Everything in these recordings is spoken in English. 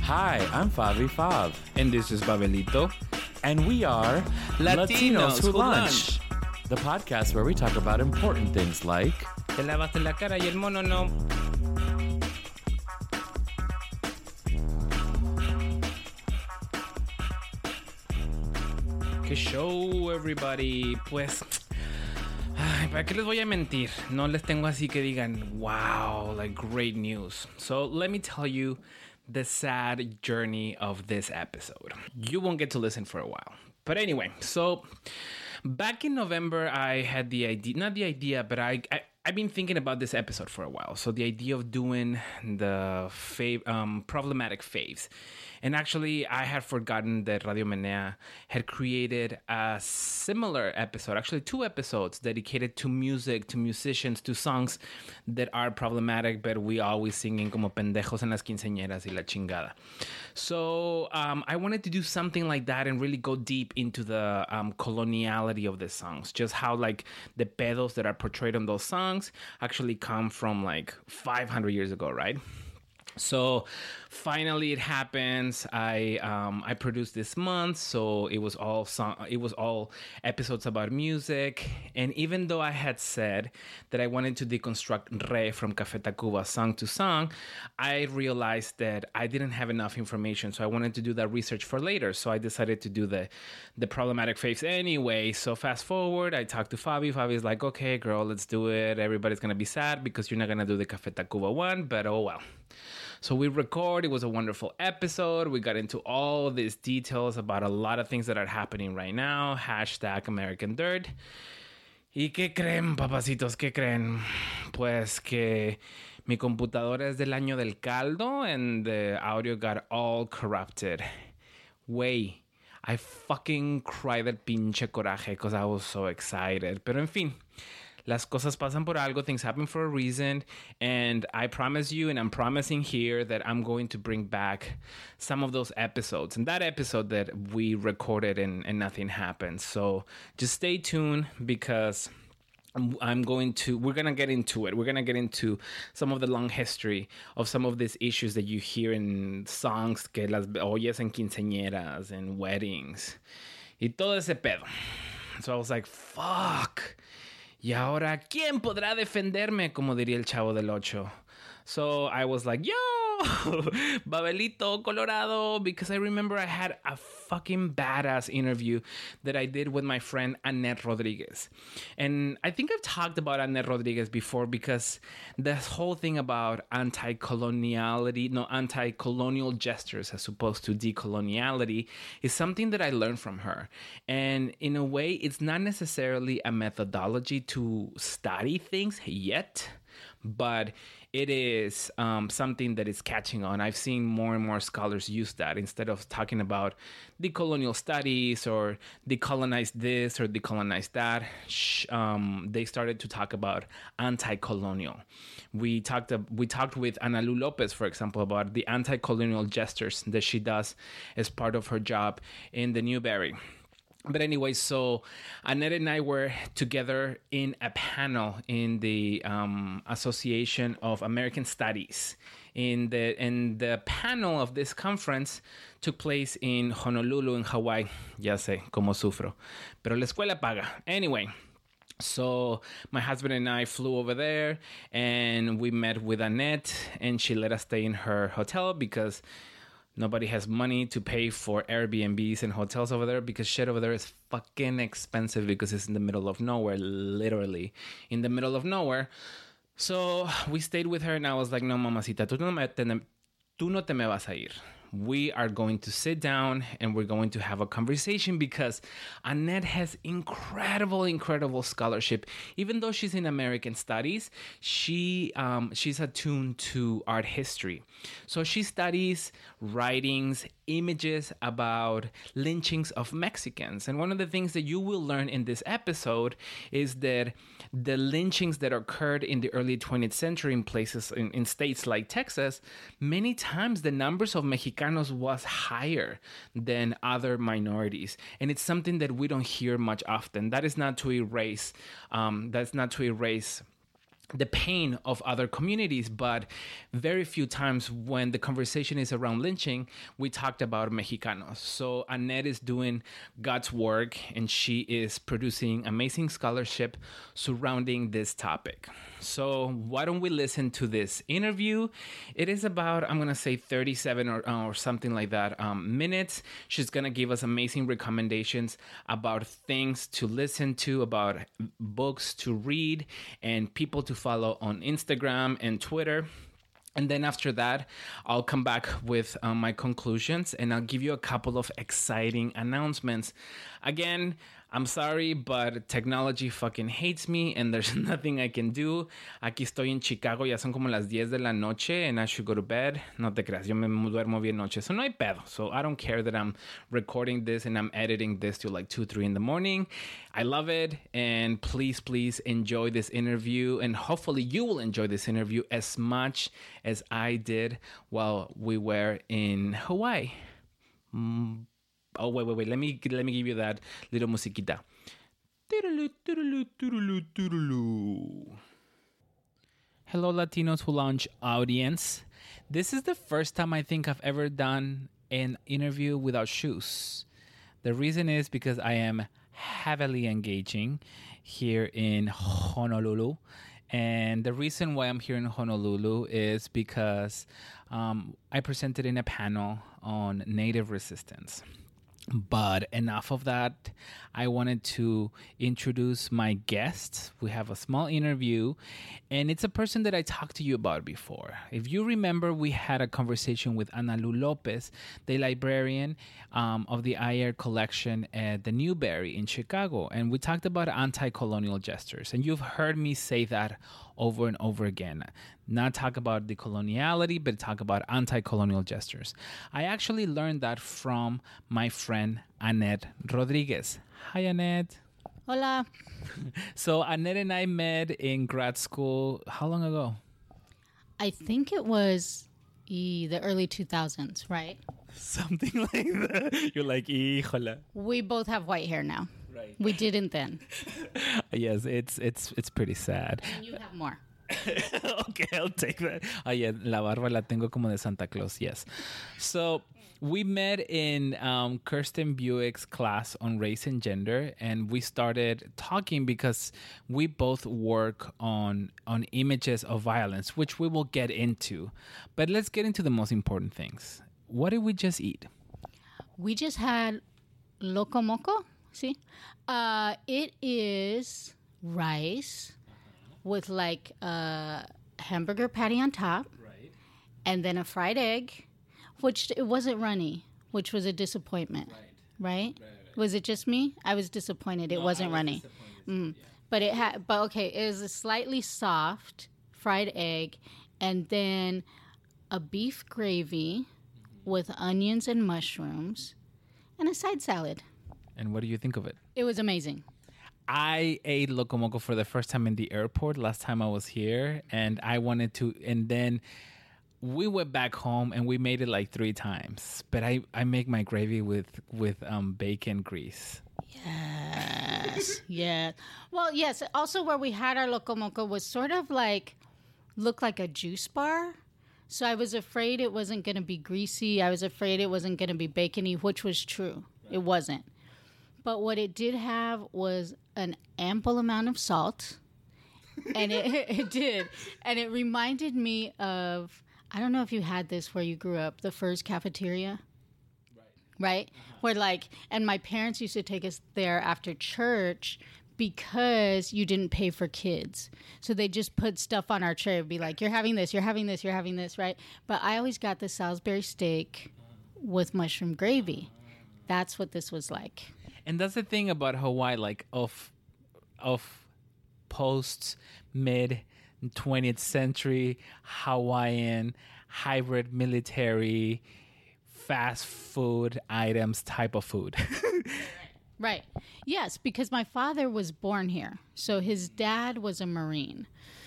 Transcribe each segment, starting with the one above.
Hi, I'm Favi Fav. And this is Babelito. And we are Latinos Who Lunch, the podcast where we talk about important things like... Te lavaste la cara y el mono no. ¿Qué show, everybody? Pues... Ay, ¿para qué les voy a mentir? No les tengo así que digan, wow, like great news. So let me tell you the sad journey of this episode. You won't get to listen for a while. But anyway, so back in November, I had the idea, not the idea, but I've been thinking about this episode for a while. So the idea of doing the problematic faves. And actually, I had forgotten that Radio Menea had created a similar episode, actually 2 episodes dedicated to music, to musicians, to songs that are problematic, but we always singing como pendejos en las quinceañeras y la chingada. So I wanted to do something like that and really go deep into the coloniality of the songs. Just how like the pedos that are portrayed on those songs actually come from like 500 years ago, right? So finally it happens. I produced this month, so it was all episodes about music. And even though I had said that I wanted to deconstruct Re from Café Tacuba song to song, I realized that I didn't have enough information, so I wanted to do that research for later. So I decided to do the problematic faves anyway. So fast forward, I talked to Fabi. Fabi's like, okay, girl, let's do it. Everybody's gonna be sad because you're not gonna do the Café Tacuba one, but oh well. So we record. It was a wonderful episode. We got into all these details about a lot of things that are happening right now. Hashtag American Dirt. ¿Y qué creen, papacitos? ¿Qué creen? Pues que mi computadora es del año del caldo and the audio got all corrupted. Way. I fucking cried at pinche coraje because I was so excited. Pero en fin. Las cosas pasan por algo, things happen for a reason, and I promise you, and I'm promising here, that I'm going to bring back some of those episodes, and that episode that we recorded and nothing happened. So just stay tuned because we're going to get into it. We're going to get into some of the long history of some of these issues that you hear in songs que las oyes en quinceañeras and weddings y todo ese pedo. So I was like, fuck. Y ahora, ¿quién podrá defenderme? Como diría el Chavo del Ocho. So I was like, yo, Babelito, Colorado, because I remember I had a fucking badass interview that I did with my friend Annette Rodriguez. And I think I've talked about Annette Rodriguez before because this whole thing about anti-colonial gestures as opposed to decoloniality is something that I learned from her. And in a way, it's not necessarily a methodology to study things yet, but it is something that is catching on. I've seen more and more scholars use that instead of talking about decolonial studies or decolonize this or decolonize that. They started to talk about anti-colonial. We talked with Ana Lu Lopez, for example, about the anti-colonial gestures that she does as part of her job in the Newberry. But anyway, so Annette and I were together in a panel in the Association of American Studies. And the panel of this conference took place in Honolulu, in Hawaii. Ya sé, como sufro. Pero la escuela paga. Anyway. So my husband and I flew over there and we met with Annette and she let us stay in her hotel because nobody has money to pay for Airbnbs and hotels over there because shit over there is fucking expensive because it's in the middle of nowhere, literally in the middle of nowhere. So we stayed with her and I was like, no, mamacita, tú no te me vas a ir. We are going to sit down and we're going to have a conversation because Annette has incredible scholarship. Even though she's in American studies, she's attuned to art history. So she studies writings, images about lynchings of Mexicans. And one of the things that you will learn in this episode is that the lynchings that occurred in the early 20th century in places in states like Texas, many times the numbers of Mexicanos was higher than other minorities. And it's something that we don't hear much often. That is not to erase the pain of other communities, but very few times when the conversation is around lynching, we talked about Mexicanos. So Annette is doing God's work, and she is producing amazing scholarship surrounding this topic. So why don't we listen to this interview? It is about, I'm going to say 37 or something like that minutes. She's going to give us amazing recommendations about things to listen to, about books to read, and people to follow on Instagram and Twitter. And then after that, I'll come back with my conclusions, and I'll give you a couple of exciting announcements. Again, I'm sorry, but technology fucking hates me, and there's nothing I can do. Aquí estoy en Chicago, ya son como las 10 de la noche, and I should go to bed. No te creas, yo me duermo bien noche, so no hay pedo. So I don't care that I'm recording this and I'm editing this till like 2, 3 in the morning. I love it, and please enjoy this interview, and hopefully you will enjoy this interview as much as I did while we were in Hawaii. Oh, wait. Let me give you that little musiquita. Hello, Latinos Who Launch audience. This is the first time I think I've ever done an interview without shoes. The reason is because I am heavily engaging here in Honolulu. And the reason why I'm here in Honolulu is because I presented in a panel on native resistance. But enough of that. I wanted to introduce my guest. We have a small interview, and it's a person that I talked to you about before. If you remember, we had a conversation with Ana Lu Lopez, the librarian of the Ayer collection at the Newberry in Chicago, and we talked about anti-colonial gestures. And you've heard me say that over and over again. Not talk about the coloniality, but talk about anti-colonial gestures. I actually learned that from my friend Annette Rodriguez. Hi, Annette. Hola. So Annette and I met in grad school. How long ago? I think it was the early 2000s, right? Something like that. You're like, híjole. We both have white hair now. Right. We didn't then. Yes, it's pretty sad. And you have more. Okay, I'll take that. Oh, yeah, la barba la tengo como de Santa Claus, yes. So we met in Kirsten Buick's class on race and gender, and we started talking because we both work on images of violence, which we will get into. But let's get into the most important things. What did we just eat? We just had loco moco. See? It is rice with like a hamburger patty on top, Right. and then a fried egg, which it wasn't runny, which was a disappointment. Right? Was it just me? I was disappointed. It wasn't runny. But it had. But okay, it was a slightly soft fried egg, and then a beef gravy with onions and mushrooms, and a side salad. And what do you think of it? It was amazing. I ate Loco Moco for the first time in the airport last time I was here, and I wanted to, and then we went back home and we made it like 3 times. But I make my gravy with bacon grease. Yes. Yeah. Well, yes. Also, where we had our Loco Moco was sort of like, looked like a juice bar. So I was afraid it wasn't going to be greasy. I was afraid it wasn't going to be bacony, which was true. Right. It wasn't. But what it did have was an ample amount of salt. And it did. And it reminded me of, I don't know if you had this where you grew up, the first cafeteria. Right? Where like, and my parents used to take us there after church because you didn't pay for kids. So they just put stuff on our tray. It'd be like, you're having this, you're having this, you're having this, right? But I always got the Salisbury steak with mushroom gravy. That's what this was like. And that's the thing about Hawaii, like of post mid 20th century Hawaiian hybrid military fast food items type of food. Right. Yes, because my father was born here. So his dad was a Marine.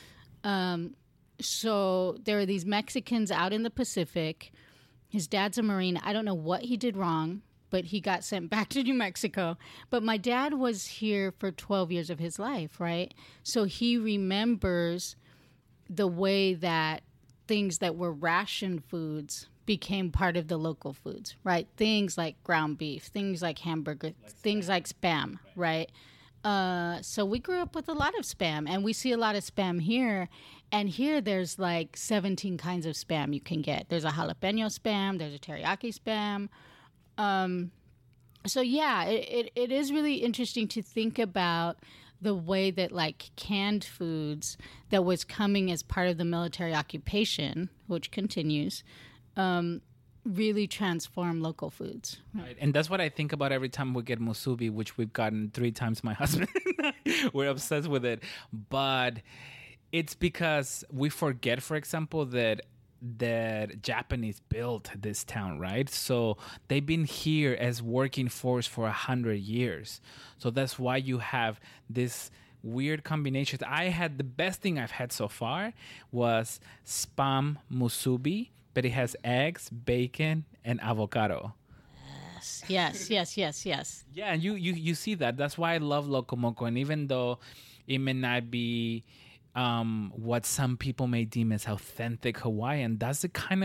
So there were these Mexicans out in the Pacific. His dad's a Marine. I don't know what he did wrong, but he got sent back to New Mexico. But my dad was here for 12 years of his life, right? So he remembers the way that things that were ration foods became part of the local foods, right? Things like ground beef, things like hamburger, things like spam, right? So we grew up with a lot of spam, and we see a lot of spam here. And here there's like 17 kinds of spam you can get. There's a jalapeno spam, there's a teriyaki spam. So yeah, it is really interesting to think about the way that like canned foods that was coming as part of the military occupation, which continues, really transform local foods. Right. And that's what I think about every time we get musubi, which we've gotten 3 times, my husband and I. We're obsessed with it. But it's because we forget, for example, that Japanese built this town, right? So they've been here as working force for 100 years. So that's why you have this weird combination. I had the best thing I've had so far was spam musubi, but it has eggs, bacon, and avocado. Yes. Yeah, and you see that. That's why I love Loco Moco. And even though it may not be what some people may deem as authentic Hawaiian, that's the kind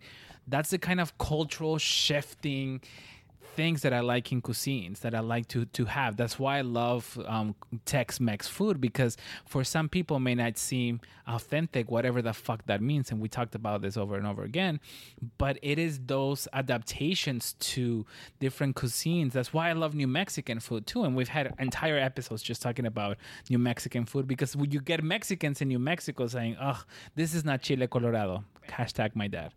of cultural shifting things that I like in cuisines, that I like to have. That's why I love Tex-Mex food, because for some people it may not seem authentic, whatever the fuck that means. And we talked about this over and over again, but it is those adaptations to different cuisines. That's why I love New Mexican food too. And we've had entire episodes just talking about New Mexican food, because when you get Mexicans in New Mexico saying, oh, this is not chile colorado, hashtag my dad.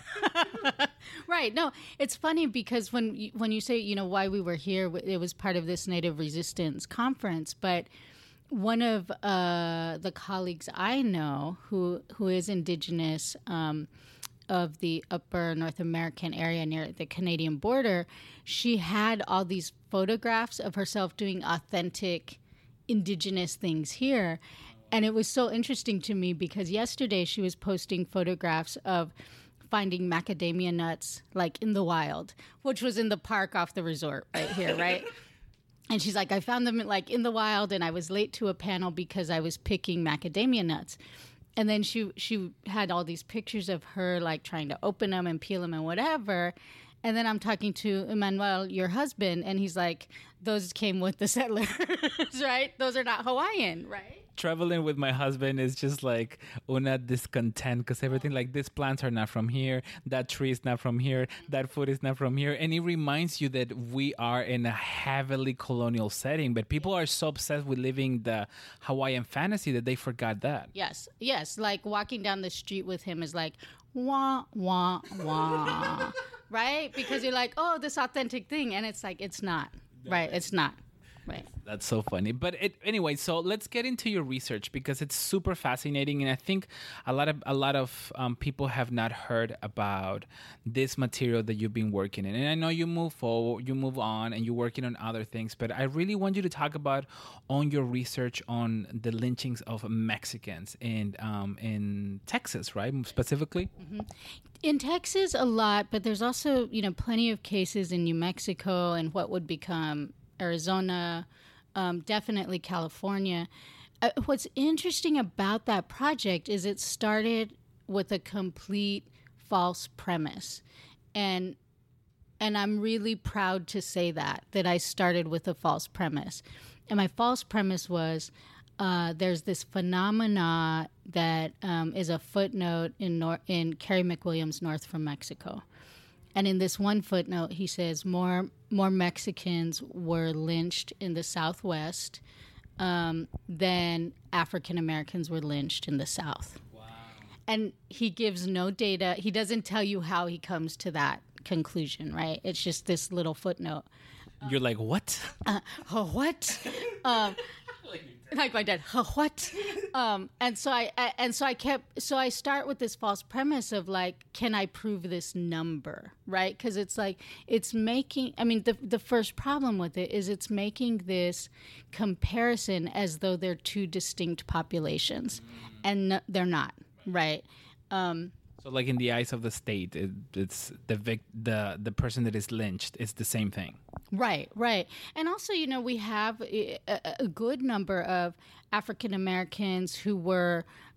Right. No, it's funny because when you say, you know, why we were here, it was part of this Native Resistance conference. But one of the colleagues I know who is indigenous of the upper North American area near the Canadian border, she had all these photographs of herself doing authentic indigenous things here. And it was so interesting to me because yesterday she was posting photographs of finding macadamia nuts like in the wild, which was in the park off the resort right here, right? And she's like, I found them like in the wild, and I was late to a panel because I was picking macadamia nuts. And then she had all these pictures of her like trying to open them and peel them and whatever. And then I'm talking to Emmanuel, your husband, and he's like, those came with the settlers, right? Those are not Hawaiian, right? Traveling with my husband is just like una discontent, because everything like these plants are not from here, that tree is not from here, that food is not from here. And it reminds you that we are in a heavily colonial setting, but people are so obsessed with living the Hawaiian fantasy that they forgot that. Yes. Like walking down the street with him is like, wah, wah, wah, right? Because you're like, oh, this authentic thing. And it's like, it's not, right? It's not. Right. That's so funny. But anyway, so let's get into your research, because it's super fascinating, and I think a lot of people have not heard about this material that you've been working in. And I know you move forward, you move on, and you're working on other things. But I really want you to talk about on your research on the lynchings of Mexicans in Texas, right? Specifically. Mm-hmm. In Texas, a lot, but there's also plenty of cases in New Mexico and what would become Arizona, definitely California. What's interesting about that project is it started with a complete false premise. And I'm really proud to say that I started with a false premise. And my false premise was there's this phenomena that is a footnote in Carey McWilliams' North from Mexico. And in this one footnote, he says more Mexicans were lynched in the Southwest than African Americans were lynched in the South. Wow. And he gives no data. He doesn't tell you how he comes to that conclusion, right? It's just this little footnote. You're like, what? What? Like my dad, what? And so I start with this false premise of like, can I prove this number, right? Because it's like, it's making, the first problem with it is it's making this comparison as though they're two distinct populations, and they're not, right? So like in the eyes of the state, it's the person that is lynched is the same thing. Right. And also, we have a good number of African Americans who were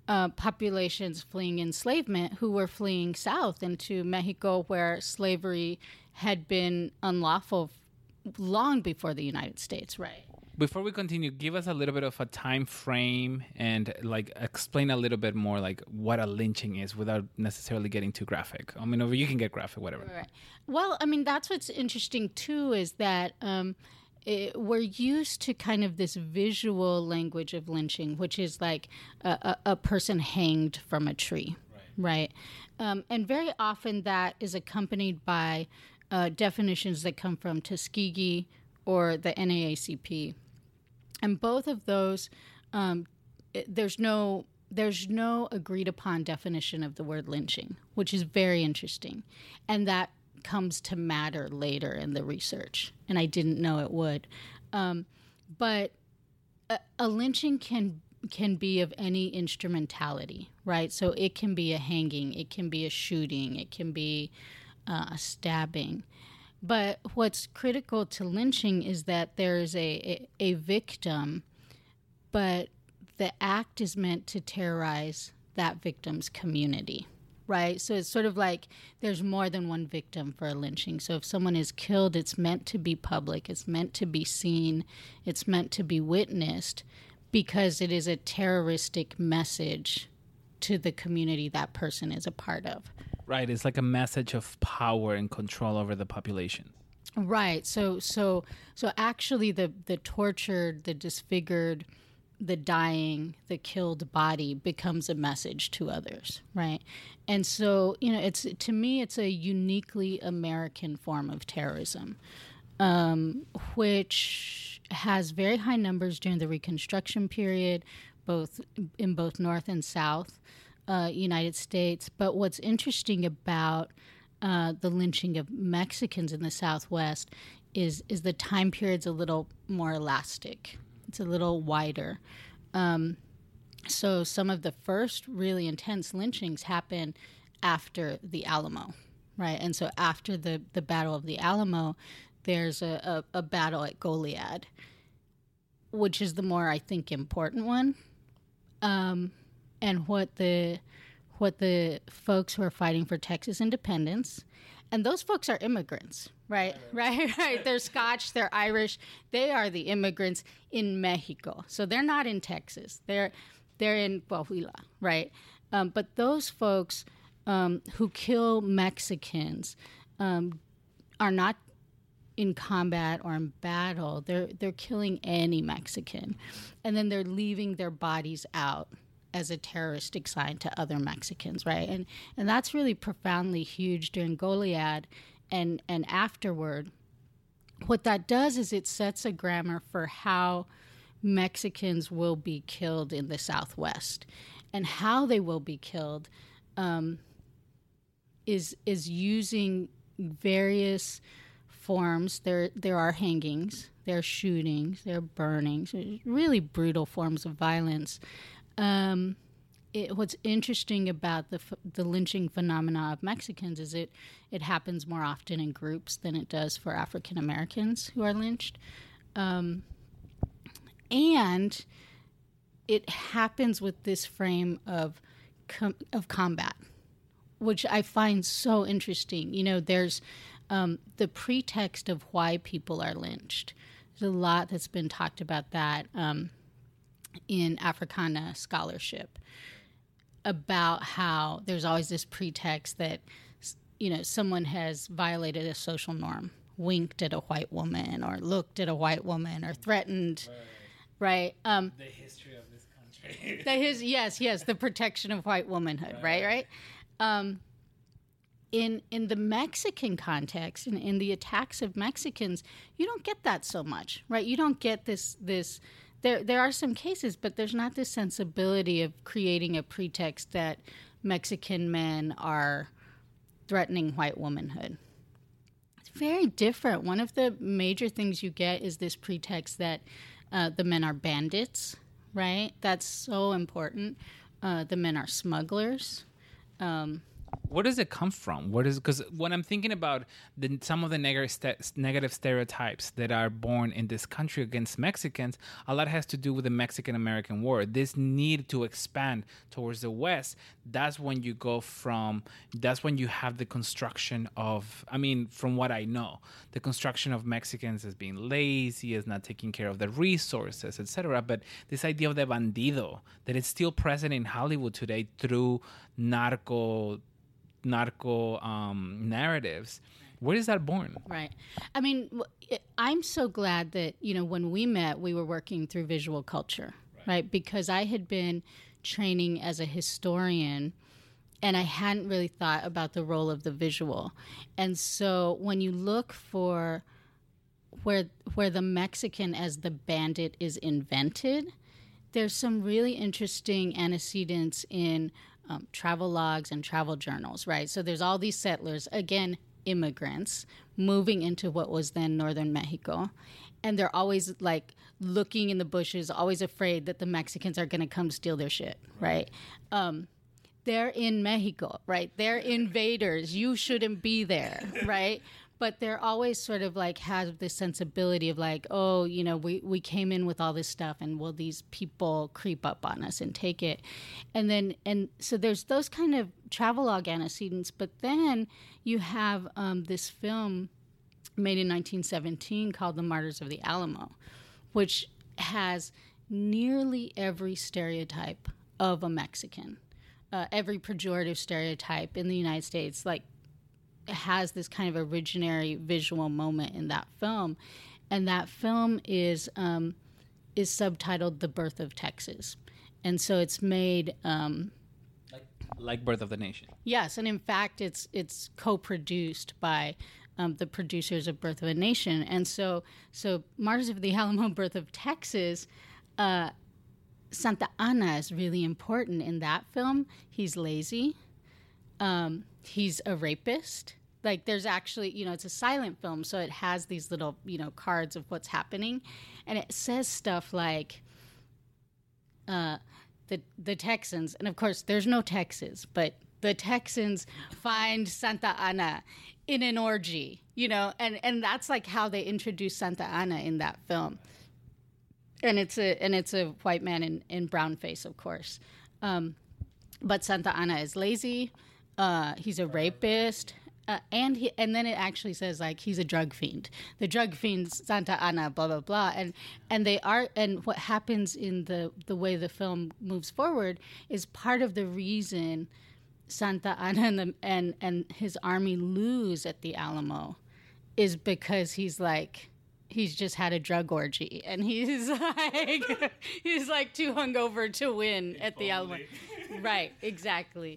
populations fleeing enslavement who were fleeing south into Mexico, where slavery had been unlawful long before the United States, right? Before we continue, give us a little bit of a time frame and like explain a little bit more like what a lynching is without necessarily getting too graphic. I mean, you can get graphic, whatever. Right. Well, I mean, that's what's interesting too, is that we're used to kind of this visual language of lynching, which is like a person hanged from a tree, right? And very often that is accompanied by definitions that come from Tuskegee or the NAACP. And both of those, there's no agreed upon definition of the word lynching, which is very interesting. And that comes to matter later in the research. And I didn't know it would. But a lynching can be of any instrumentality, right? So it can be a hanging, it can be a shooting, it can be a stabbing. But what's critical to lynching is that there's a victim, but the act is meant to terrorize that victim's community, right? So it's sort of like there's more than one victim for a lynching. So if someone is killed, it's meant to be public, it's meant to be seen, it's meant to be witnessed, because it is a terroristic message to the community that person is a part of. Right. It's like a message of power and control over the population. Right. So actually the tortured, the disfigured, the dying, the killed body becomes a message to others, right? And so, to me, it's a uniquely American form of terrorism, which has very high numbers during the Reconstruction period, both North and South United States. But what's interesting about the lynching of Mexicans in the Southwest is the time period's a little more elastic. It's a little wider. So some of the first really intense lynchings happen after the Alamo, right? And so after the Battle of the Alamo, there's a battle at Goliad, which is the more, I think, important one. And what the folks who are fighting for Texas independence, and those folks are immigrants, right? They're Scotch, they're Irish. They are the immigrants in Mexico. So they're not in Texas. They're in Coahuila, right? But those folks who kill Mexicans are not in combat or in battle. They're killing any Mexican, and then they're leaving their bodies out as a terroristic sign to other Mexicans, right? And that's really profoundly huge during Goliad and afterward. What that does is it sets a grammar for how Mexicans will be killed in the Southwest, and how they will be killed is using various forms. There are hangings, there are shootings, there are burnings, really brutal forms of violence. What's interesting about the lynching phenomena of Mexicans is it happens more often in groups than it does for African Americans who are lynched. And it happens with this frame of combat, which I find so interesting. There's the pretext of why people are lynched. There's a lot that's been talked about that in Africana scholarship, about how there's always this pretext that, someone has violated a social norm, winked at a white woman or looked at a white woman or threatened, right? The history of this country. Yes, the protection of white womanhood, right? In the Mexican context, in the attacks of Mexicans, you don't get that so much, right? You don't get this. There are some cases, but there's not this sensibility of creating a pretext that Mexican men are threatening white womanhood. It's very different. One of the major things you get is this pretext that the men are bandits, right? That's so important. The men are smugglers. Where does it come from? What is, because when I'm thinking about some of the negative stereotypes that are born in this country against Mexicans, a lot has to do with the Mexican-American War. This need to expand towards the West. That's when you have the construction of, I mean, from what I know, the construction of Mexicans as being lazy, as not taking care of the resources, etc. But this idea of the bandido, that it's still present in Hollywood today through narco narratives. Where is that born? Right. I mean, I'm so glad that, when we met, we were working through visual culture, right? Because I had been training as a historian and I hadn't really thought about the role of the visual. And so when you look for where the Mexican as the bandit is invented, there's some really interesting antecedents in travel logs and travel journals, right? So there's all these settlers, again, immigrants, moving into what was then northern Mexico. And they're always like looking in the bushes, always afraid that the Mexicans are going to come steal their shit, right? They're in Mexico, right? They're invaders. You shouldn't be there, right? But they're always sort of like have this sensibility of like, oh, we came in with all this stuff and will these people creep up on us and take it? And so there's those kind of travelogue antecedents. But then you have this film made in 1917 called The Martyrs of the Alamo, which has nearly every stereotype of a Mexican, every pejorative stereotype in the United States, like, has this kind of originary visual moment in that film, and that film is subtitled "The Birth of Texas," and so it's made like Birth of the Nation. Yes, and in fact, it's co-produced by the producers of Birth of a Nation, and so Martyrs of the Alamo, Birth of Texas. Santa Anna is really important in that film. He's lazy. He's a rapist. Like, there's actually, it's a silent film, so it has these little, cards of what's happening. And it says stuff like, the Texans, and of course, there's no Texas, but the Texans find Santa Anna in an orgy, and that's like how they introduce Santa Anna in that film. And it's a white man in brown face, of course. But Santa Anna is lazy. He's a rapist, and then it actually says like he's a drug fiend. The drug fiend Santa Anna, blah blah blah, and they are. And what happens in the way the film moves forward is part of the reason Santa Anna and his army lose at the Alamo is because he's just had a drug orgy and he's like too hungover to win at the Alamo. Right, exactly.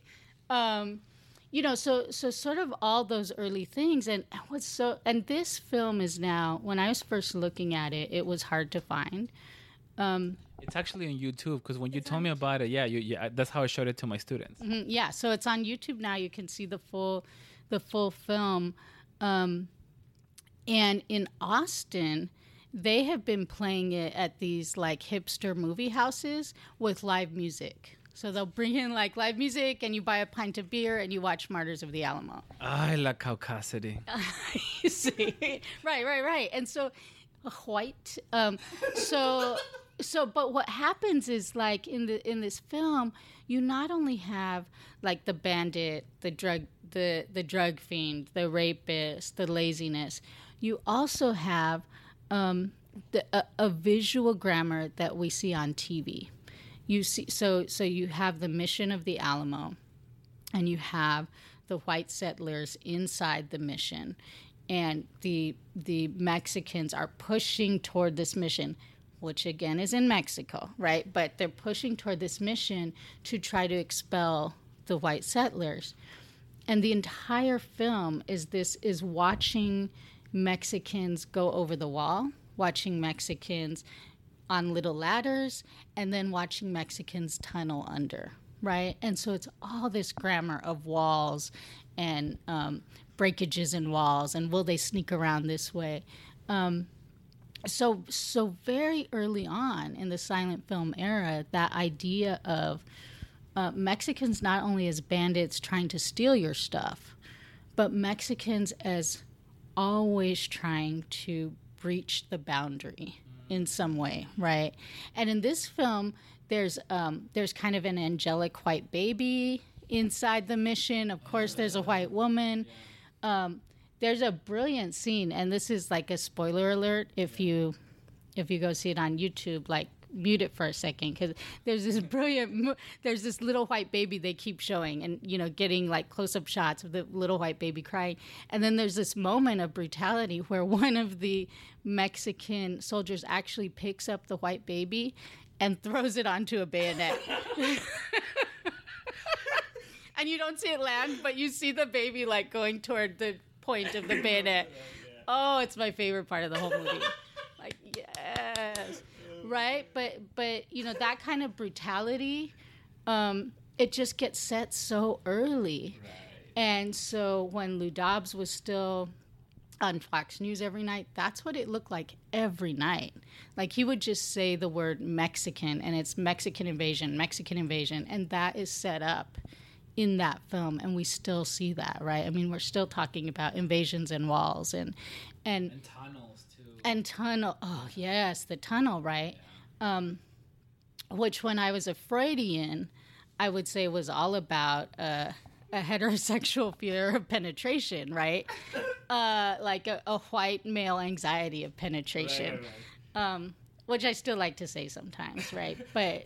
So sort of all those early things, and this film is now, when I was first looking at it, it was hard to find. It's actually on YouTube, because when you told me about it, that's how I showed it to my students. Mm-hmm, yeah, so it's on YouTube now. You can see the full film. And in Austin, they have been playing it at these like hipster movie houses with live music. So they'll bring in like live music, and you buy a pint of beer, and you watch Martyrs of the Alamo. Ay, la caucasity. You see, right. And so, white. But what happens is like in this film, you not only have like the bandit, the drug fiend, the rapist, the laziness. You also have a visual grammar that we see on TV. You see, so you have the mission of the Alamo, and you have the white settlers inside the mission, and the Mexicans are pushing toward this mission, which again is in Mexico, right? But they're pushing toward this mission to try to expel the white settlers, and the entire film is watching Mexicans go over the wall, watching Mexicans on little ladders, and then watching Mexicans tunnel under, right? And so it's all this grammar of walls and breakages in walls, and will they sneak around this way? So very early on in the silent film era, that idea of Mexicans not only as bandits trying to steal your stuff, but Mexicans as always trying to breach the boundary in some way, right? And in this film, there's kind of an angelic white baby inside the mission. Of course, there's a white woman. There's a brilliant scene, and this is like a spoiler alert if you go see it on YouTube, like mute it for a second, because there's this little white baby they keep showing, and getting like close-up shots of the little white baby crying, and then there's this moment of brutality where one of the Mexican soldiers actually picks up the white baby and throws it onto a bayonet. And you don't see it land, but you see the baby like going toward the point of the bayonet. Oh, it's my favorite part of the whole movie. Like, yes. Right? But that kind of brutality, it just gets set so early. Right. And so when Lou Dobbs was still on Fox News every night, that's what it looked like every night. Like, he would just say the word Mexican, and it's Mexican invasion, and that is set up in that film, and we still see that, right? I mean, we're still talking about invasions and walls and tunnels too. And oh yes, the tunnel, right? Yeah. Which when I was a Freudian, I would say was all about a heterosexual fear of penetration, right? Like a white male anxiety of penetration, right. Which I still like to say sometimes, right?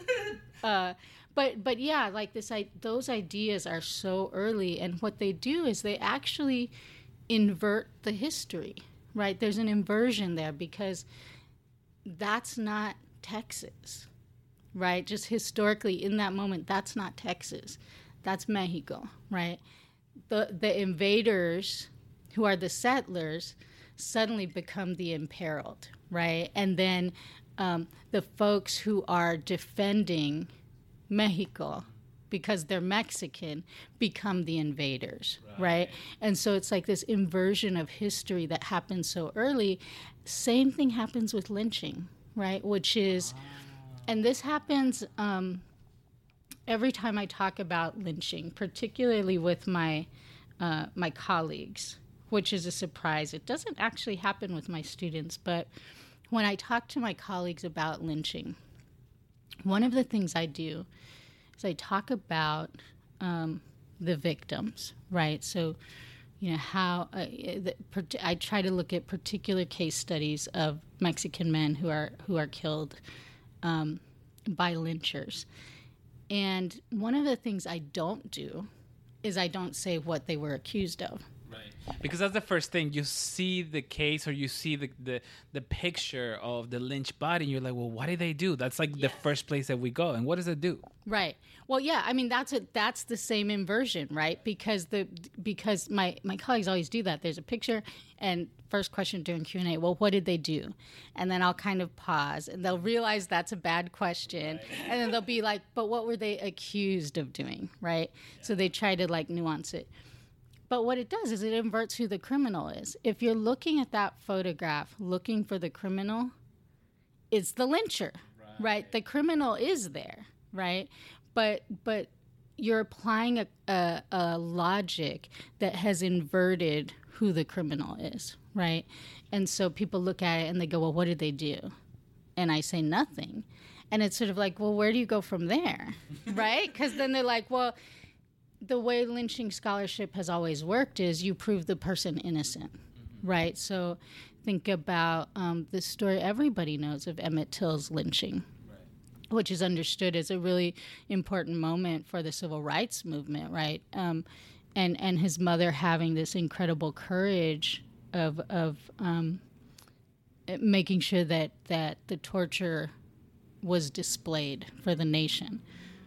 But yeah, like those ideas are so early, and what they do is they actually invert the history, right? There's an inversion there because that's not Texas, right? Just historically in that moment, that's not Texas. That's Mexico, right? The invaders, who are the settlers, suddenly become the imperiled, right? And then the folks who are defending Mexico, because they're Mexican, become the invaders, right? And so it's like this inversion of history that happens so early. Same thing happens with lynching, right? Which is, and this happens every time I talk about lynching, particularly with my colleagues, which is a surprise. It doesn't actually happen with my students, but when I talk to my colleagues about lynching, one of the things I do is I talk about the victims, right? So, how I try to look at particular case studies of Mexican men who are killed by lynchers. And one of the things I don't do is I don't say what they were accused of. Right. Because that's the first thing. You see the case, or you see the picture of the lynched body, and you're like, well, what did they do? That's like the first place that we go. And what does it do? Right. Well, yeah, I mean, that's the same inversion, right? Because my colleagues always do that. There's a picture, and first question during Q&A, well, what did they do? And then I'll kind of pause, and they'll realize that's a bad question. Right. And then they'll be like, but what were they accused of doing, right? Yeah. So they try to, like, nuance it. But what it does is it inverts who the criminal is. If you're looking at that photograph, looking for the criminal, it's the lyncher, right? The criminal is there, right? But you're applying a logic that has inverted who the criminal is, right? And so people look at it and they go, well, what did they do? And I say nothing. And it's sort of like, well, where do you go from there, right? Because then they're like, well, the way lynching scholarship has always worked is you prove the person innocent, right? So think about the story everybody knows of Emmett Till's lynching, which is understood as a really important moment for the civil rights movement, right? And his mother having this incredible courage of making sure that the torture was displayed for the nation.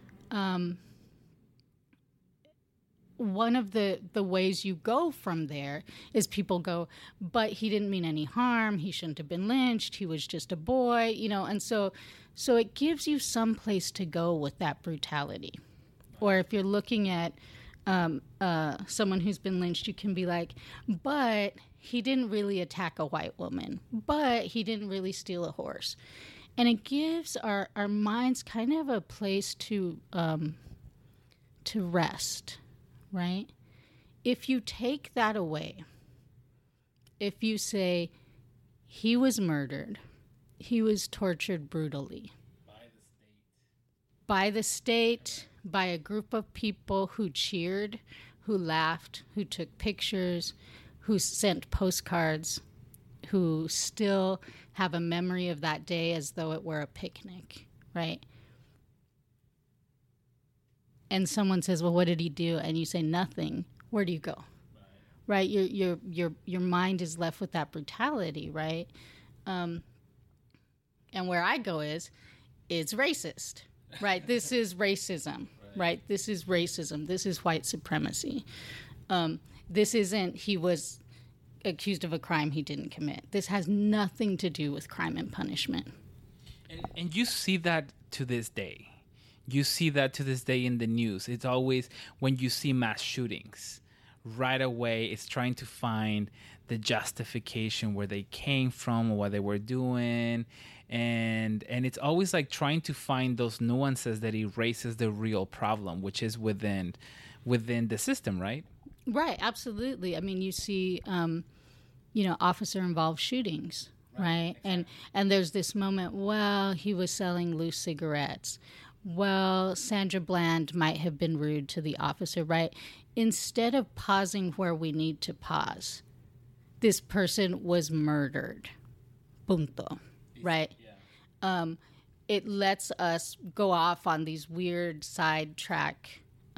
One of the ways you go from there is people go, but he didn't mean any harm. He shouldn't have been lynched. He was just a boy, and so it gives you some place to go with that brutality. Or if you're looking at someone who's been lynched, you can be like, but he didn't really attack a white woman, but he didn't really steal a horse. And it gives our minds kind of a place to to rest, right? If you take that away, if you say he was murdered, he was tortured brutally by the state, by a group of people who cheered, who laughed, who took pictures, who sent postcards, who still have a memory of that day as though it were a picnic, right? And someone says, well, what did he do? And you say nothing. Where do you go? Right? Your mind is left with that brutality, right? And where I go is, it's racist, right? This is racism, right? This is racism. This is white supremacy. This isn't he was accused of a crime he didn't commit. This has nothing to do with crime and punishment. And you see that to this day. You see that to this day in the news. It's always when you see mass shootings, right away it's trying to find the justification where they came from or what they were doing. And it's always like trying to find those nuances that erases the real problem, which is within the system, right? Right, absolutely. I mean, you see, officer-involved shootings, right? Exactly. And there's this moment, well, he was selling loose cigarettes. Well, Sandra Bland might have been rude to the officer, right? Instead of pausing where we need to pause, this person was murdered. Punto. Right? Yeah. It lets us go off on these weird sidetrack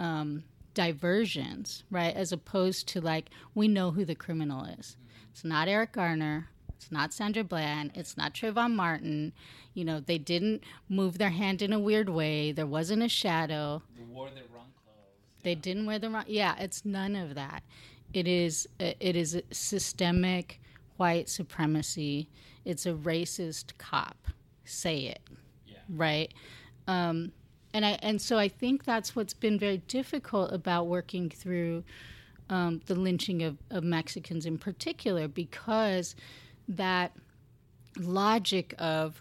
diversions, right? As opposed to like, we know who the criminal is. It's not Eric Garner. It's not Sandra Bland. It's not Trayvon Martin. They didn't move their hand in a weird way. There wasn't a shadow. They wore the wrong clothes. They didn't wear the wrong... Yeah, it's none of that. It is a systemic white supremacy. It's a racist cop. Say it. Yeah. Right? And so I think that's what's been very difficult about working through the lynching of Mexicans in particular, because that logic of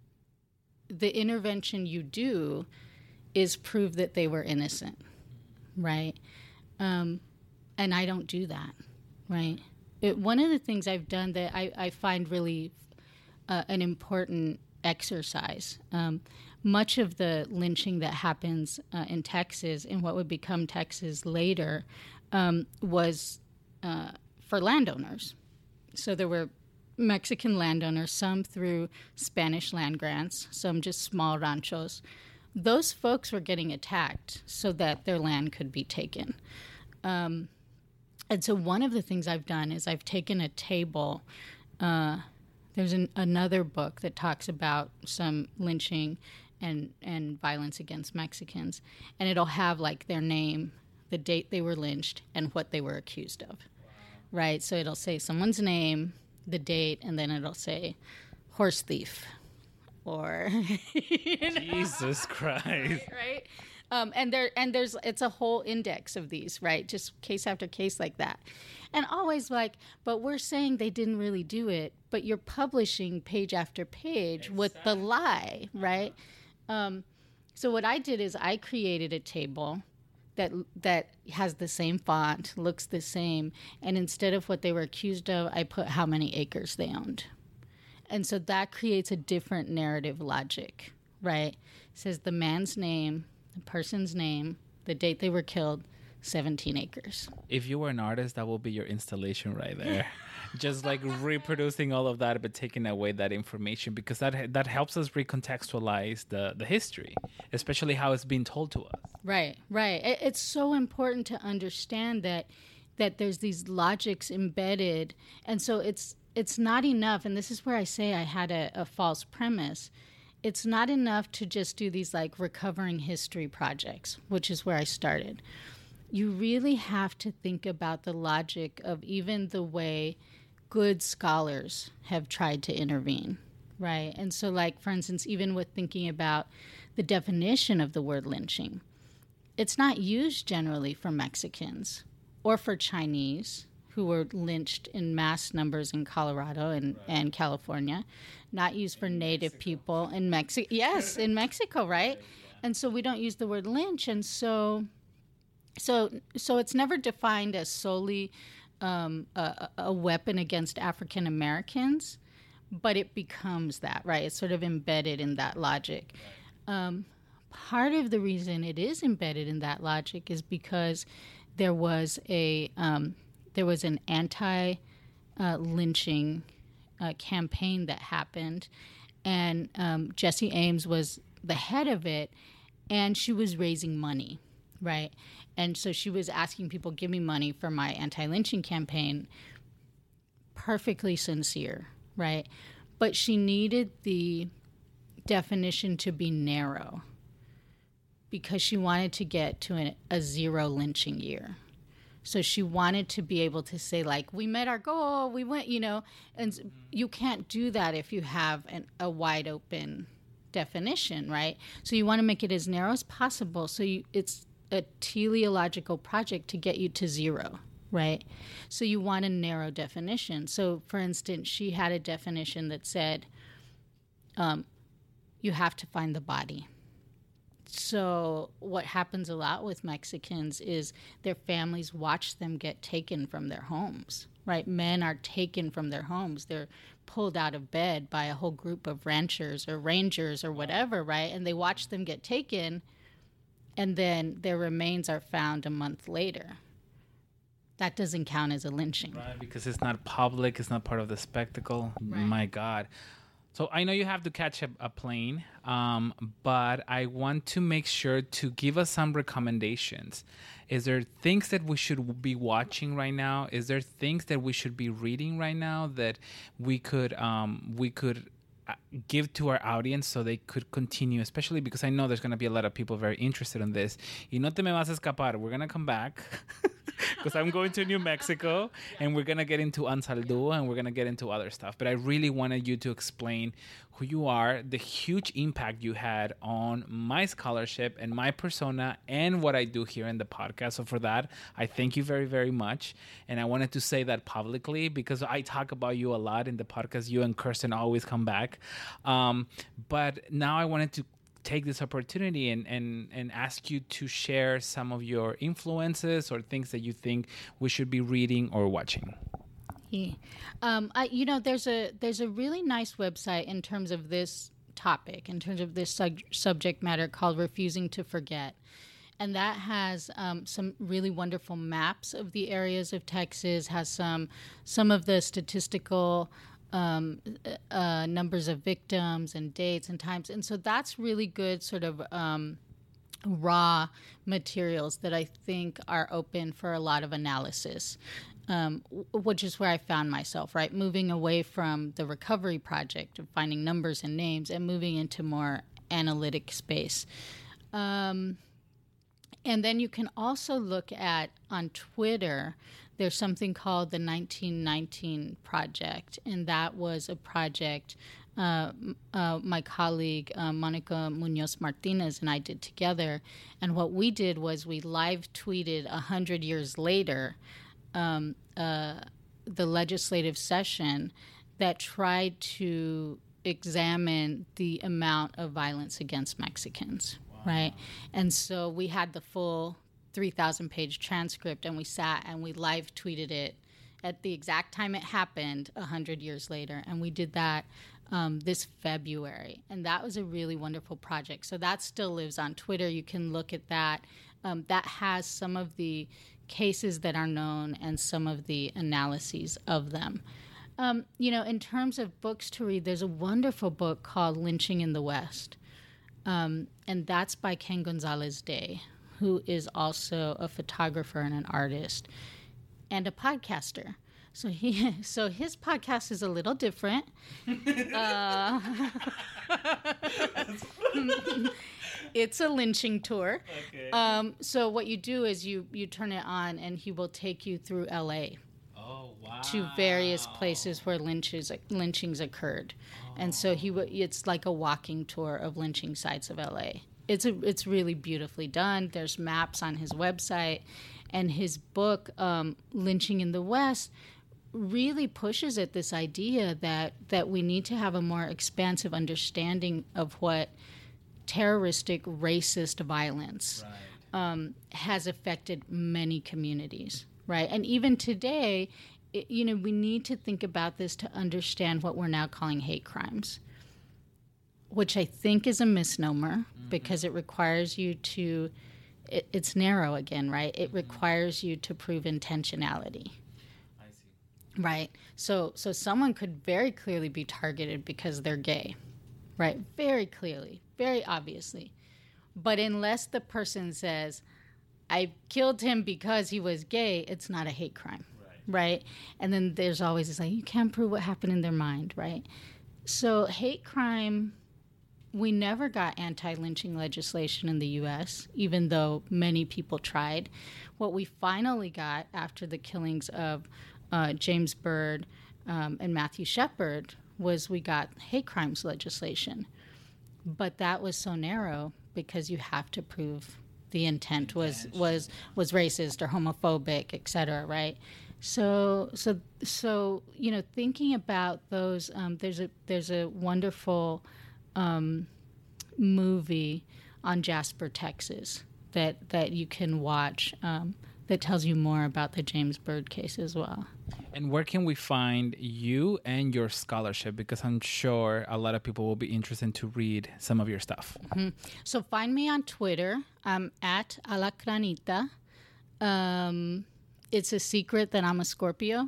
the intervention you do is prove that they were innocent, right? And I don't do that, right? One of the things I've done that I find really an important exercise, much of the lynching that happens in Texas, in what would become Texas later, was for landowners. So there were Mexican landowners, some through Spanish land grants, some just small ranchos. Those folks were getting attacked so that their land could be taken. And so one of the things I've done is I've taken a table. There's another book that talks about some lynching and violence against Mexicans, and it'll have like their name, the date they were lynched, and what they were accused of. Wow. Right? So it'll say someone's name, the date, and then it'll say horse thief or Jesus Christ. Right? And there's it's a whole index of these, right? Just case after case like that. And always like, but we're saying they didn't really do it, but you're publishing page after page with the lie, right? So what I did is I created a table that has the same font, looks the same, and instead of what they were accused of, I put how many acres they owned. And so that creates a different narrative logic, right? It says the man's name, the person's name, the date they were killed, 17 acres. If you were an artist, that will be your installation right there. Just like reproducing all of that, but taking away that information, because that helps us recontextualize the history, especially how it's being told to us. Right. It's so important to understand that there's these logics embedded, and so it's not enough. And this is where I say I had a false premise. It's not enough to just do these like recovering history projects, which is where I started. You really have to think about the logic of even the way good scholars have tried to intervene, right? And so, like, for instance, even with thinking about the definition of the word lynching, it's not used generally for Mexicans or for Chinese who were lynched in mass numbers in Colorado and California, not used for Native people in Mexico. Yes, in Mexico, right? And so we don't use the word lynch. And so So it's never defined as solely a weapon against African Americans, but it becomes that, right? It's sort of embedded in that logic. Part of the reason it is embedded in that logic is because there was an anti-lynching campaign that happened, and Jesse Ames was the head of it, and she was raising money, right? And so she was asking people, give me money for my anti-lynching campaign. Perfectly sincere, right? But she needed the definition to be narrow because she wanted to get to a zero lynching year. So she wanted to be able to say, like, we met our goal, we went, and you can't do that if you have a wide open definition, right? So you want to make it as narrow as possible. So it's a teleological project to get you to zero, right? So you want a narrow definition. So, for instance, she had a definition that said you have to find the body. So what happens a lot with Mexicans is their families watch them get taken from their homes, right? Men are taken from their homes. They're pulled out of bed by a whole group of ranchers or rangers or whatever, right? And they watch them get taken, and then their remains are found a month later. That doesn't count as a lynching. Right, because it's not public, it's not part of the spectacle. Right. My God. So I know you have to catch a plane, but I want to make sure to give us some recommendations. Is there things that we should be watching right now? Is there things that we should be reading right now that we could give to our audience so they could continue, especially because I know there's going to be a lot of people very interested in this. Y no te me vas a escapar. We're going to come back because I'm going to New Mexico and we're going to get into Ansaldúa and we're going to get into other stuff. But I really wanted you to explain who you are, the huge impact you had on my scholarship and my persona and what I do here in the podcast. So for that, I thank you very, very much. And I wanted to say that publicly because I talk about you a lot in the podcast. You and Kirsten always come back. But now I wanted to take this opportunity and ask you to share some of your influences or things that you think we should be reading or watching. There's a really nice website in terms of this topic, in terms of this subject matter called Refusing to Forget. And that has some really wonderful maps of the areas of Texas, has some of the statistical numbers of victims and dates and times. And so that's really good sort of raw materials that I think are open for a lot of analysis. Which is where I found myself, right? Moving away from the recovery project of finding numbers and names and moving into more analytic space. And then you can also look at, on Twitter, there's something called the 1919 Project. And that was a project my colleague Monica Munoz Martinez and I did together. And what we did was we live tweeted 100 years later the legislative session that tried to examine the amount of violence against Mexicans, right? And so we had the full 3,000-page transcript, and we sat and we live tweeted it at the exact time it happened 100 years later. And we did that this February. And that was a really wonderful project. So that still lives on Twitter. You can look at that. That has some of the cases that are known and some of the analyses of them. In terms of books to read, there's a wonderful book called Lynching in the West. And that's by Ken Gonzalez Day, who is also a photographer and an artist and a podcaster. So his podcast is a little different. It's a lynching tour. Okay. So what you do is you turn it on, and he will take you through L.A. Oh, wow. To various places where lynchings occurred. Oh. And so it's like a walking tour of lynching sites of L.A. It's really beautifully done. There's maps on his website, and his book, Lynching in the West, really pushes at this idea that we need to have a more expansive understanding of what terroristic, racist violence has affected many communities, right? And even today, we need to think about this to understand what we're now calling hate crimes, which I think is a misnomer because it requires you to, it's narrow again, right? It requires you to prove intentionality. I see. Right. So someone could very clearly be targeted because they're gay, right? Very clearly, very obviously. But unless the person says, I killed him because he was gay, it's not a hate crime, right? And then there's always this, like, you can't prove what happened in their mind, right? So hate crime, we never got anti-lynching legislation in the U.S., even though many people tried. What we finally got after the killings of James Byrd and Matthew Shepard was we got hate crimes legislation. But that was so narrow because you have to prove the intent was racist or homophobic, et cetera, right? So thinking about those, there's a wonderful movie on Jasper, Texas that you can watch that tells you more about the James Byrd case as well. And where can we find you and your scholarship? Because I'm sure a lot of people will be interested to read some of your stuff. Mm-hmm. So find me on Twitter. I'm at Alacranita. It's a secret that I'm a Scorpio.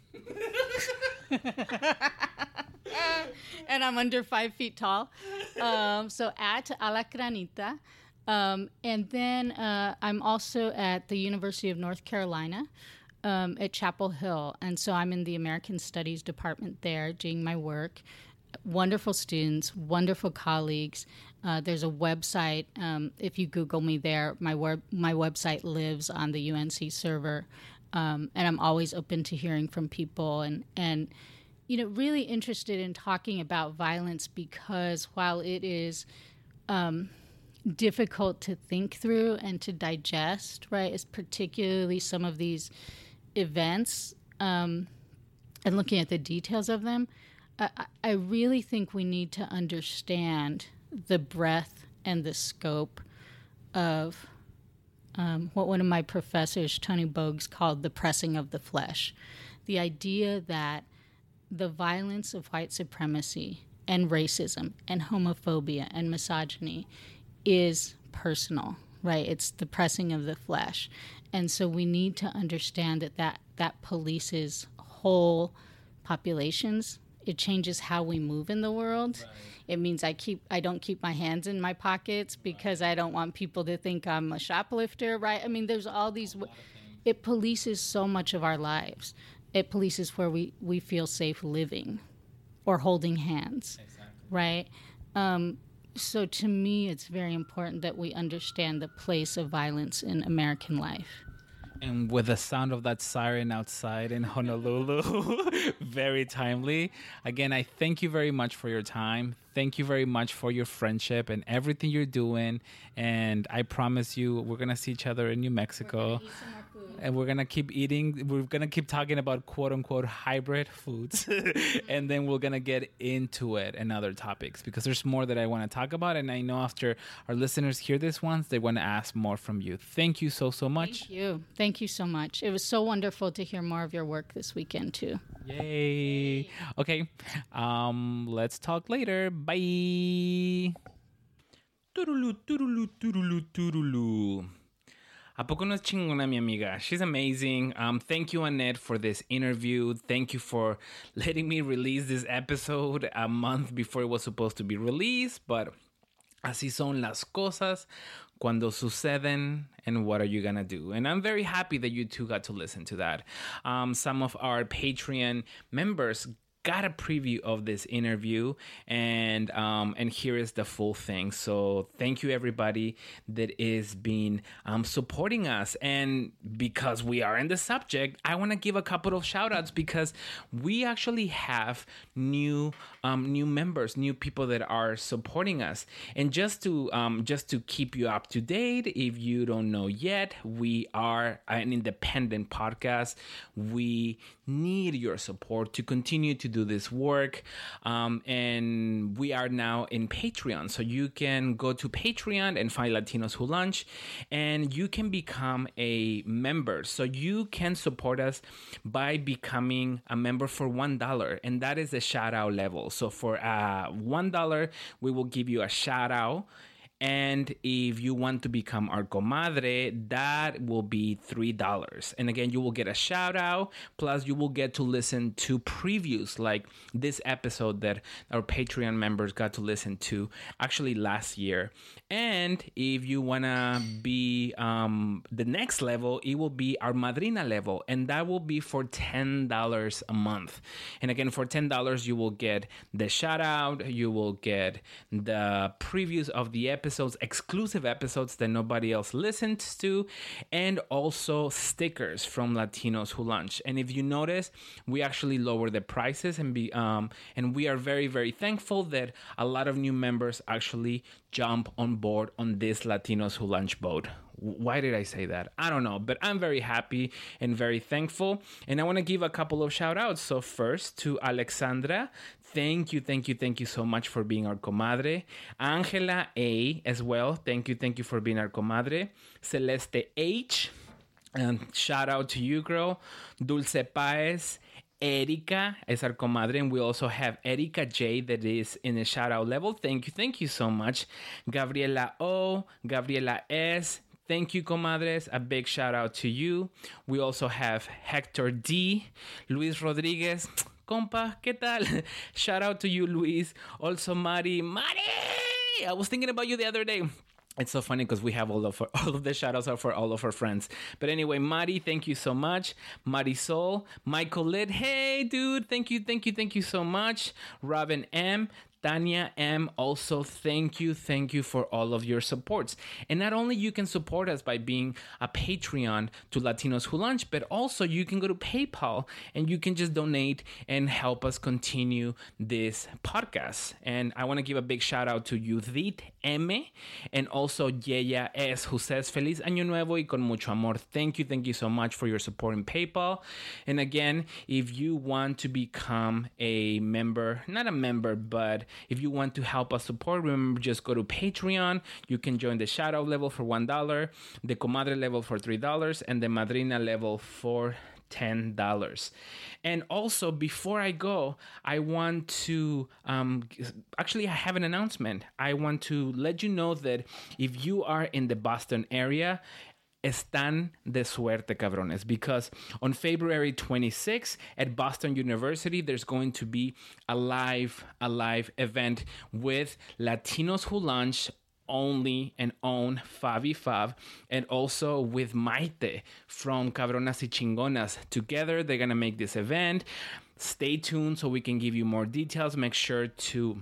And I'm under 5 feet tall. So at Alacranita. And then I'm also at the University of North Carolina at Chapel Hill. And so I'm in the American Studies department there doing my work. Wonderful students, wonderful colleagues. There's a website. If you Google me there, my website lives on the UNC server. And I'm always open to hearing from people and really interested in talking about violence because while it is difficult to think through and to digest, right, is particularly some of these events and looking at the details of them, I really think we need to understand the breadth and the scope of what one of my professors, Tony Bogues, called the pressing of the flesh. The idea that the violence of white supremacy and racism and homophobia and misogyny is personal, right? It's the pressing of the flesh. And so we need to understand that polices whole populations. It changes how we move in the world. Right. It means I don't keep my hands in my pockets because I don't want people to think I'm a shoplifter, right? I mean, there's all these... It polices so much of our lives. It polices where we feel safe living or holding hands, exactly. Right? So to me, it's very important that we understand the place of violence in American life. And with the sound of that siren outside in Honolulu, very timely. Again, I thank you very much for your time. Thank you very much for your friendship and everything you're doing. And I promise you, we're going to see each other in New Mexico. And we're going to keep eating. We're going to keep talking about quote-unquote hybrid foods. And then we're going to get into it and other topics because there's more that I want to talk about. And I know after our listeners hear this once, they want to ask more from you. Thank you so much. Thank you. Thank you so much. It was so wonderful to hear more of your work this weekend, too. Yay. Okay. Let's talk later. Bye. Turulu, turulu, turulu, turulu. ¿A poco no es chingona mi amiga? She's amazing. Thank you, Annette, for this interview. Thank you for letting me release this episode a month before it was supposed to be released. But así son las cosas cuando suceden, and what are you gonna do? And I'm very happy that you two got to listen to that. Some of our Patreon members got a preview of this interview, and here is the full thing. So thank you everybody that is been supporting us. And because we are in the subject, I want to give a couple of shout outs because we actually have new members, new people that are supporting us. And just to keep you up to date, if you don't know yet, we are an independent podcast. We need your support to continue to do this work. And we are now in Patreon. So you can go to Patreon and find Latinos Who Lunch, and you can become a member. So you can support us by becoming a member for $1. And that is the shout out level. So for $1, we will give you a shout out. And if you want to become our comadre, that will be $3. And again, you will get a shout out. Plus, you will get to listen to previews like this episode that our Patreon members got to listen to actually last year. And if you want to be the next level, it will be our madrina level. And that will be for $10 a month. And again, for $10, you will get the shout out. You will get the previews of the episode. Exclusive episodes that nobody else listens to, and also stickers from Latinos Who Lunch. And if you notice, we actually lower the prices, and we are very, very thankful that a lot of new members actually jump on board on this Latinos Who Lunch boat. Why did I say that? I don't know, but I'm very happy and very thankful. And I want to give a couple of shout outs. So first to Alexandra, thank you so much for being our comadre. Angela A as well, thank you for being our comadre. Celeste H, and shout out to you, girl. Dulce Paez. Erika is our comadre, and we also have Erika J that is in the shout out level. Thank you so much. Gabriela O, Gabriela S, thank you, comadres. A big shout out to you. We also have Hector D, Luis Rodriguez. Compa, ¿qué tal? Shout out to you, Luis. Also, Mari. I was thinking about you the other day. It's so funny because we have all of the shout outs are for all of our friends. But anyway, Mari, thank you so much. Marisol, Michael Litt, hey, dude, thank you so much. Robin M, Tanya M, also thank you for all of your supports. And not only you can support us by being a Patreon to Latinos Who Lunch, but also you can go to PayPal and you can just donate and help us continue this podcast. And I want to give a big shout out to Judith M and also Yeya S, who says Feliz Año Nuevo y con mucho amor. Thank you so much for your support in PayPal. And again, if you want to become a member, not a member, but if you want to help us support, remember, just go to Patreon. You can join the shout out level for $1, the comadre level for $3, and the madrina level for $10. And also, before I go, I want to actually, I have an announcement. I want to let you know that if you are in the Boston area, están de suerte, cabrones, because on February 26th at Boston University, there's going to be a live event with Latinos Who Lunch only and own Fabi Fab, and also with Maite from Cabronas y Chingonas. Together, they're going to make this event. Stay tuned so we can give you more details. Make sure to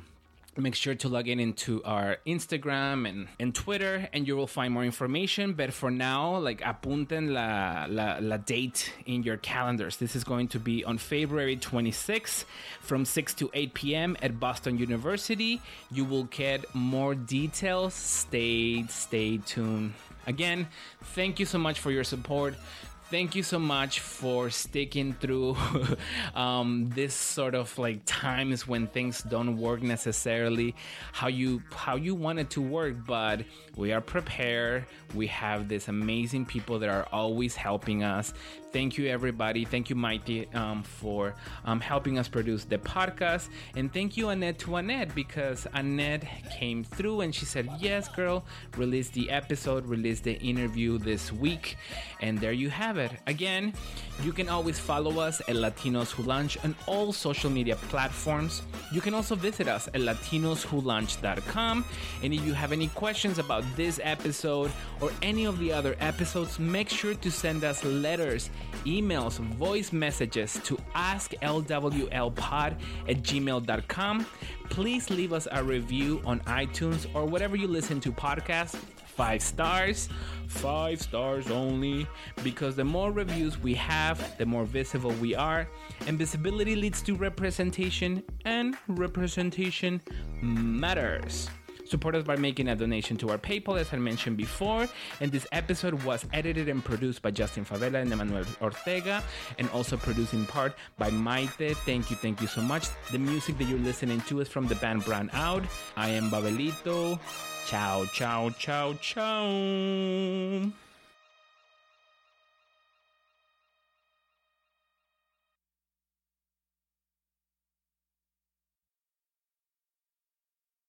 log into our Instagram and Twitter, and you will find more information. But for now, like, apunten la date in your calendars. This is going to be on February 26th from 6 to 8 p.m. at Boston University. You will get more details. Stay tuned. Again, thank you so much for your support. Thank you so much for sticking through this sort of like times when things don't work necessarily how you want it to work, but we are prepared. We have these amazing people that are always helping us. Thank you, everybody. Thank you, Maite, for helping us produce the podcast. And thank you, Annette, to Annette, because Annette came through and she said, yes, girl, release the episode, release the interview this week. And there you have it. Again, you can always follow us at Latinos Who Lunch on all social media platforms. You can also visit us at latinoswholunch.com. And if you have any questions about this episode or any of the other episodes, make sure to send us letters, emails, voice messages to asklwlpod@gmail.com. Please leave us a review on iTunes or whatever you listen to podcasts. 5 stars only, because the more reviews we have, the more visible we are, and visibility leads to representation, and representation matters. Support us by making a donation to our PayPal, as I mentioned before. And this episode was edited and produced by Justin Favela and Emmanuel Ortega, and also produced in part by Maite. Thank you so much. The music that you're listening to is from the band Brown Out. I am Babelito. Ciao, ciao, ciao, ciao.